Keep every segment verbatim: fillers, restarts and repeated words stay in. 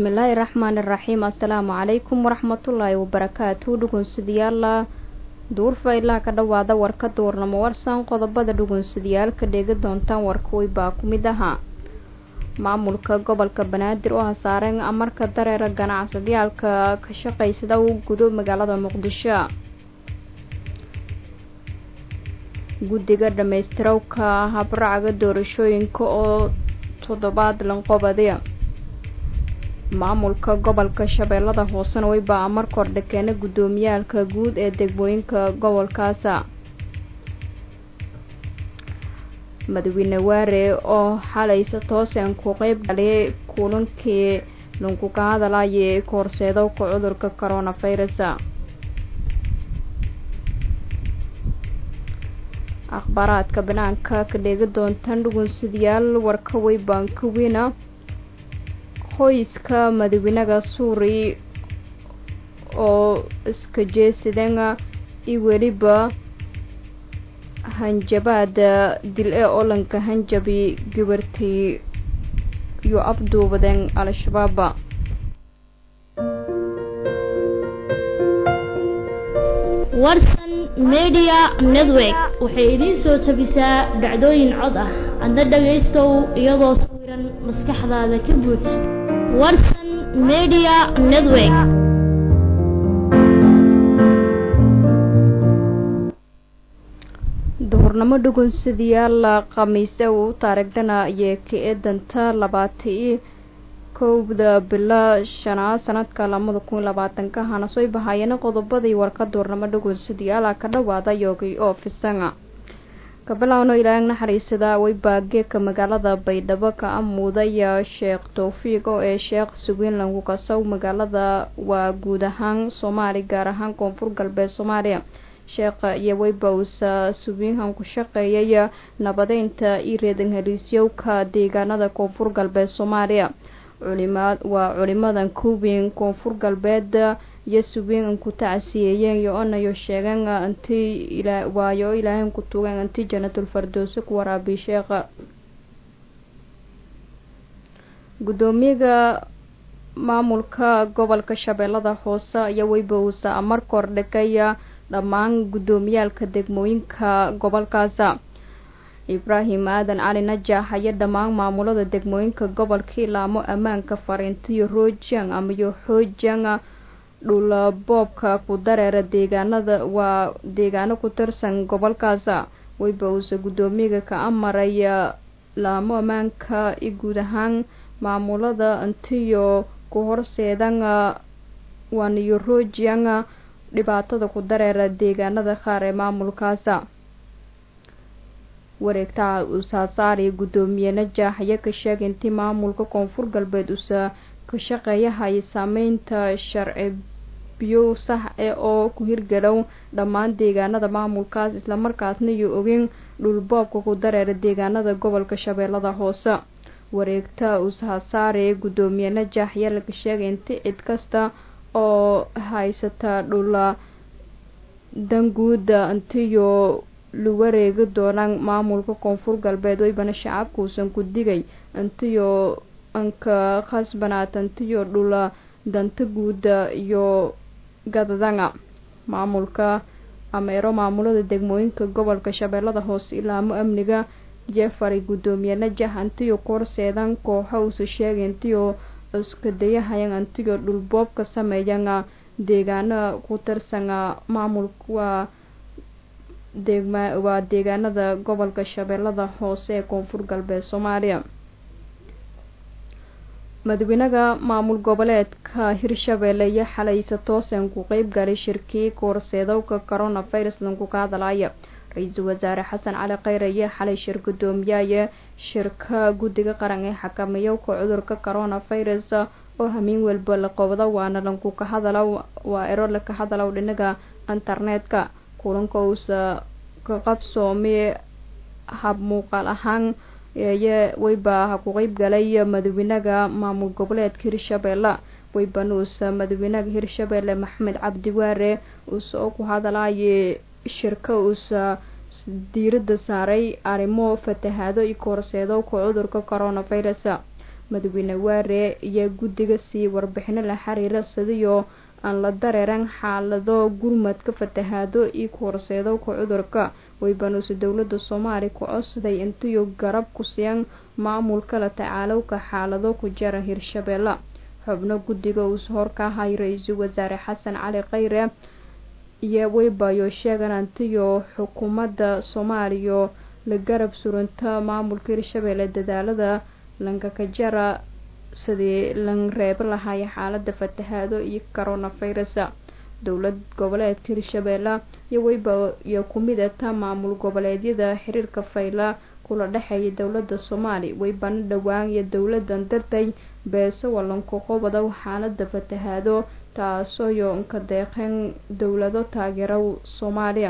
bismillaahi raxmaani raxiim assalaamu calaykum waraxmatullaahi wabarakaatu dhugunsidayaala duurfa ilaa ka dhawaada warka duurnamo warsan qodobada dhugunsidayaalka dheega doontaan warkuway baa ku mid ahaa maamulka gobolka banaadir oo hasaareen amarka dareera ganacsadayaalka ka shaqaysada u gudo magaalada muqdisho guddiga dhammaystirawka habraaca doorashooyinka oo toddobaad lanqobade maamulka gobolka shabeellada hoosena way baa amar kordha keena guddoomiyaalka guud ee degmooyinka gobolkaasa madaxweyne waare oo xalaysa tooseen ku qayb galay kulankii lagu ka hadlayay koorseedowka cudurka coronavirus akhbaaraadka banaanka ka dheega doontaan dhugunsidayaal warka way baan ka weyna qoyska madaxweynaha suuri oo iska jeesadeen iyo weliba hanjabaada dil ee olanka hanjabi gabartii iyo afduubadeen al-shabaab warsan media network waxay idin soo tabisaa dhacdooyin cod ah adna dhagaystow iyadoo sawiran maskaxdaada ka buuj warsan media network duhurnamo dhugunsidayaal khamiise uu taariikhdana iyo ka eedanta labaatan kowda bila shanaad sanadka lamada kun labaatanka hana soo bahayeen qodobadii warka duhurnamo dhugunsidayaal ka dhawaada yoogay oo fisanga kabalawno ilaahay naxariisada way baageeka magaalada baydhabo ka amuudaya sheekh tawfiiq oo ee sheekh sugiin lagu kasaw magaalada waa guud ahaan Soomaali gaar ahaan koonfur galbeed Soomaaliya sheekh iyo waybawsa sugiinhan ku shaqeeyay nabadeynta iyo reedan heliisyowka deegaanada koonfur galbeed Soomaaliya culimaad waa culimadan kuubin koonfur galbeed iyo sugiin ku tacsiyeeyeen iyo anayo sheegan antii ila waayo ilaahay ku tuugan antii jannatul firdaws ku waraabi sheekh gudoomiyaha maamulka gobolka shabeellada hoose ayaa waybawsa amar kordhakaya dhammaan gudoomiyaalka degmooyinka gobolkaas Ibrahim Aadan Ali Najax ayaa dhammaan maamulada degmooyinka gobolka ilaamo ammaanka fariintiyo roojang ama yo xoojang dhul boobka ku dareera deegaanada waa deegaano ku tirsan gobolkaas waybawsa gudoomiyaha ka amaraya laamo ammaanka i guud ahaan maamulada antiyo ku horseedan waaniyo roojang dhibaatada ku dareera deegaanada qaar ee maamulkaas wareegtaha usaasaari gudoomiye Najax ayaa ka sheegay intii maamulka koonfur galbeed usa ka shaqeeyahay saameynta sharci biyo sax ee oo ku hirgalow dhammaan deegaanada maamulkaas isla markaasna iyo ogeen dhul boobka ku dareera deegaanada gobolka shabeellada hoose wareegta usaasaari gudoomiye Najax ayaa ka sheegay intii cid kasta oo haysata dhula danguuda antiyo lu wareegi doonaan maamulka koonfur galbeed waybana shacabku uusan ku digay antiyo anka khasbanaat antiyo dhula danta guuda iyo gadadanga maamulka ameero maamulada degmooyinka gobolka shabeellada hoose ilaamo amniga Jeffrey gudoomiye Najax antiyo korseedan kooxa uu sheegay antiyo iska dayahayan antiyo dhul boob ka sameeyana deegaano ku tirsan maamulka waa deegma waa deegaanada gobolka shabeellada hoose ee koonfur galbeed Soomaaliya madaxweynaha maamul goboleedka Hirshabeelle iyo xalaysa tooseen ku qayb galay shirkii koorseedowka coronavirus lagu ka hadlaya ra'iisul wasaare Xasan Cali Khayre iyo xalay shir gudoomiyaha shirka guddiga qaran ee xakameeyo cudurka coronavirus oo hameen walba la qabada waana lagu ka hadalo waa ero la ka hadalo dhinaca internetka kulanka uu ka qabsoomay hab muuqaal ahaan ee wayba ku qayb galay madaxweynaha maamul goboleedka Hirshabeelle waybanuusa madaxweynaha Hirshabeelle Maxamed Cabdi Waare uu soo ku hadlayay shirka uu diirada saaray arrimo fatahaado iyo koorseedo ku cudurka coronavirus madaxweyne waare iyo guddiga sii warbixino la xiriira sidiyo aan la dareeran xaalado gurmadka fatahaado iyo ku horseedo ku cudurka waybanuusi dowladda Soomaaliya ku codsaday intii garab ku siiyaan maamulka la tacaalowka xaalado ku jira Hirshabeelle xubno guddiga uu hor ka hay ra'iisul wasaare Xasan Cali Khayre iyo waybayo sheegan intii xukuumadda Soomaaliya la garab surunta maamulka Hirshabeelle dadaalada lanka ka jara sidii lan reeb lahaay xaaladda fatahaado iyo coronavirus dowlad goboleedka Hirshabeelle iyo wayba iyo kumid ah maamul goboleedyada xiriirka fayla kula dhaxeeyay dowladda Soomaaliya wayban dhawaan iyo dowladan dartay beeso walanku qobada xaaladda fatahaado taasoo iyo ka deeqan dowlado taageero Soomaaliya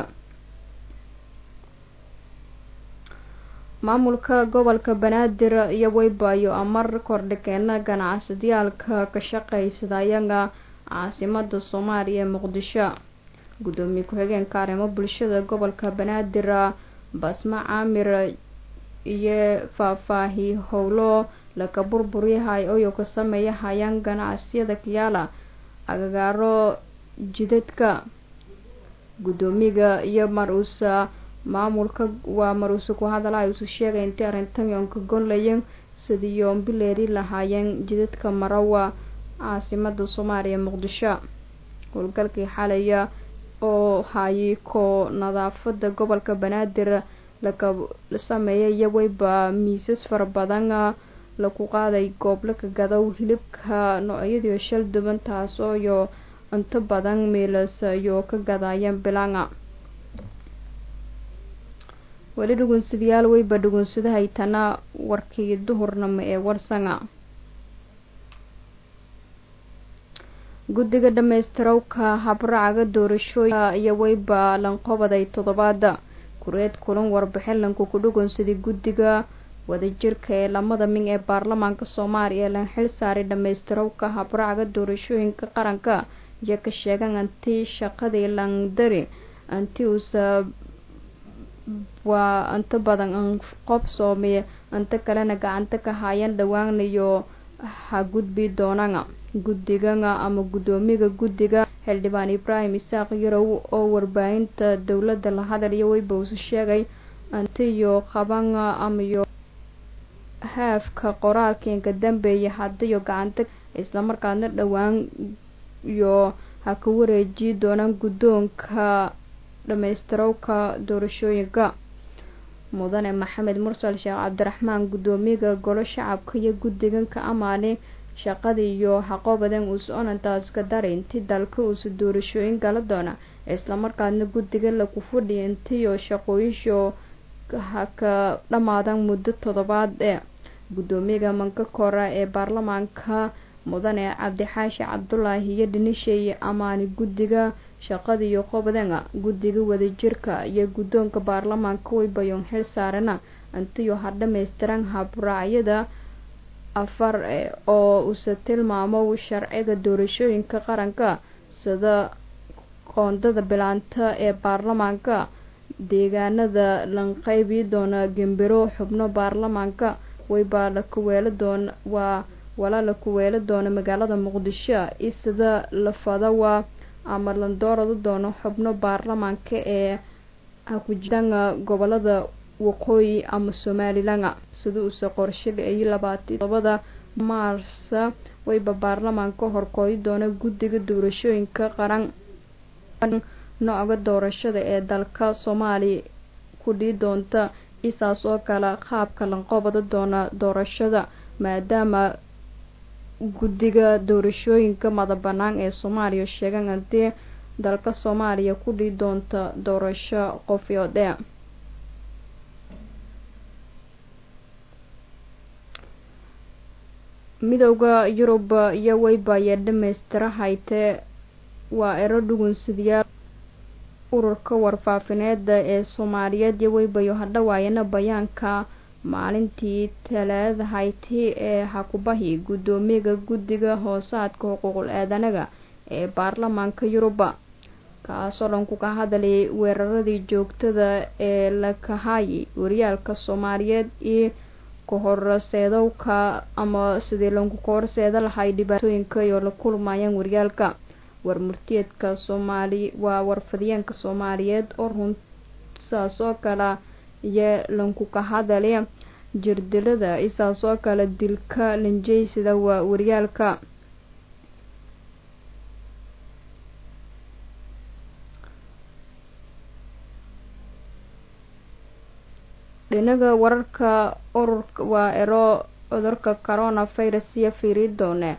maamulka gobolka Banaadir iyo waybayo amar kordhigeen ganacsadiyaalka ka shaqeysadaayanga caasimadda Soomaaliya ee Muqdisho gudoomiye ku-xigeenka arrimaha bulshada gobolka Banaadir Basma Amir iyo faahfaahi howlo la ka burburiyahay oo ka sameeyay ganacsiyada kiyaala agagaaro jidadka gudoomiga iyo maruusa maamulka waa maruusa ku hadalay uu sheegay in arrintan ay ka gonlayeen sidii yoon bileeri lahaayeen jidadka marawa caasimadda Soomaaliya Muqdisho howlgalkii xalaya oo hayay ko nadaafada gobolka Banaadir la ka sameeyay wayba miisas far badan la ku qaaday goob la ka gadaw hilibka noocyada shal duban taas oo yo inta badan meelas iyo ka gadayeen bilanga wali dhugunsidayaal wayba dhugunsidahay tana warkii duhurnimo ee warsanga guddiga dhameystirowka habraaca doorashooyinka iyo wayba lanqobaday toddobaad kureed kulan warbixin lanku ku dhugunsiday guddiga wadajirka ee lamada min ee baarlamaanka Soomaaliya lan xil saaray dhameystirowka habraaca doorashooyinka qaranka iyo ka sheegan antii shaqadii lan dari antii usa waa anta badan aan qof Soomaaliya anta kalena gacanta ka hayaan dhawaan iyo ha gudbi doonana guddiga ama gudoomiga guddiga xildhibaan Ibraahim Isaaq Yarow oo warbaahinta dowladda la hadlayo way buu sheegay antiyo qaban ama iyo haafka qoraalkeenka dambeeyay hadiyo gacanta isla markaana dhawaan iyo ha ka wareeji doonaan guddoonka dhameystirowka doorashooyinka mudane Maxamed Mursal Sheekh Cabdiraxmaan gudoomiga golo shacabka iyo guddigan ka amaanay shaqadii iyo xaqoobadan uu soonantaas ka daray intii dalka uu soo doorashooyin gala doona isla markaana guddiga la ku fadhiyay intii shaqooyinsho ka dhamaadan muddo toddobaad ee gudoomiga manka kora ee baarlamaanka mudane Cabdixaashi Cabdullaahi iyo dhinishay amaani guddiga shaqada iyo qobadana guddiga wadajirka iyo guddoonka baarlamaanka way bayon xil saarana intii ha dhameystiran habraacyada afar oo uu tilmaamo sharciga doorashooyinka qaranka sida qoondada bilaanta ee baarlamaanka deegaanada lan qaybi doona gambiro xubno baarlamaanka way baa la ku weela doon waa wala la ku weela doona magaalada Muqdisho isida la fadawa ama lan doorado doono xubno baarlamaanka ee ku jiraan gobolada waqooyi ama Somaliland sida uu soo qorsheeyay ay labaatan iyo todoba Maars way baarlamaanka horkooy doona guddiga doorashooyinka qaran nooca doorashada ee dalka Soomaaliya ku dhii doonta isaas oo kala qaabka lanqoobada doona doorashada maadaama guddiga doorashooyinka madabanaan ee Soomaaliya sheegan intii dalka Soomaaliya ku dhii doonta doorasho qofyoodee midowga Yurub iyo wayba ya dhameystirahayd waa ero dhugunsidayaal ururka warfaafineed ee Soomaaliyeed iyo waybayo hadhawaayana bayaanka maalintii talaada hayti ee hakubahi gudoomiga guddiga hoosaadka xuquuqul aadanaga ee baarlamaanka Yurub kaasoo dhan ku ka hadlay weeraradii joogtada ee la kahayay waryaalka Soomaaliyeed iyo kahorseedowka ama sidii lagu kahorseeda lahay dhibaatooyinka iyo la kulmayaan waryaalka warmurtiyeedka Soomaali waa warfadiyeenka Soomaaliyeed oo runtaas oo kala iyo lanku ka hadalay jirdilada isaas oo kala dilka linjeysida waa waryaalka dhinaga wararka ururka waa ero cudurka coronavirus iyo fiiridoone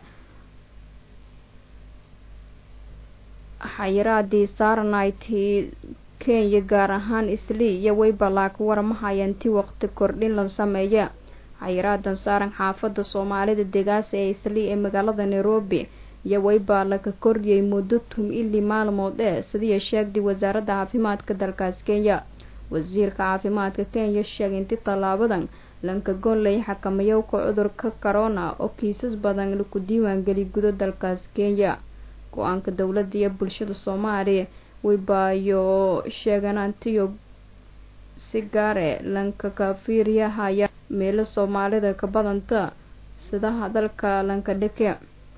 xayiraadii saarnaaytii Kenya gaar ahaan Islii iyo Waybalaak warmahayantii waqti kordhin la sameeyo xayiraadan saaran xaafada Soomaalida deegaas ee Islii ee magaalada Nairobi iyo Waybalaak ka kordhiyay muddo tum ilaa maalmood ee sidii sheegtay wasaaradda caafimaadka dalkaas Kenya wasiirka caafimaadka Kenya sheegay in talaabadan lanka goolay xakameeyo cudurka corona oo kiisas badan lagu diiwaan galiyay gudaha dalkaas Kenya go'aanka dawladda iyo bulshada Soomaaliya waybayo sheeganaantiyo si gaar ah lanka ka fiiriyahaya meelo Soomaalida ka badanta sida hadalka lanka dhake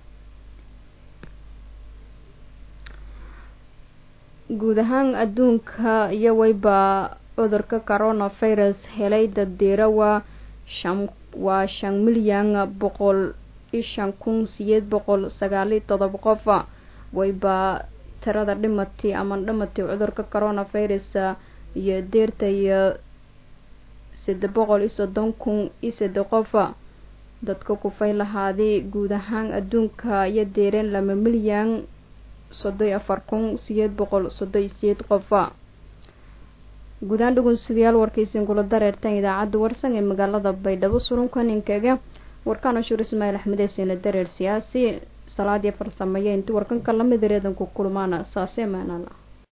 guud ahaan adduunka iyo wayba cudurka coronavirus helay dad deerawa shan waa shan milyan boqol iyo shan kun sideed boqol sagaal iyo todoba qof wayba tirada dhimatay ama dhimatay cudurka coronavirus iyo deertay saddex boqol iyo soddon kun iyo saddex qof dadka ku faylahaday guud ahaan adduunka iyo deereen laba milyan soddon iyo afar kun sideed boqol soddon iyo sideed qof guudaan dhageystayaal warkaysan kula dareertan idaacadda warsan ee magaalada Baydhabo surunkan inkaga warkaan Ashur Ismaaciil Axmed ee dareer siyaasi salaadii farsameeyay intii warkan kala mid reedan ku kulmaana saasee maanana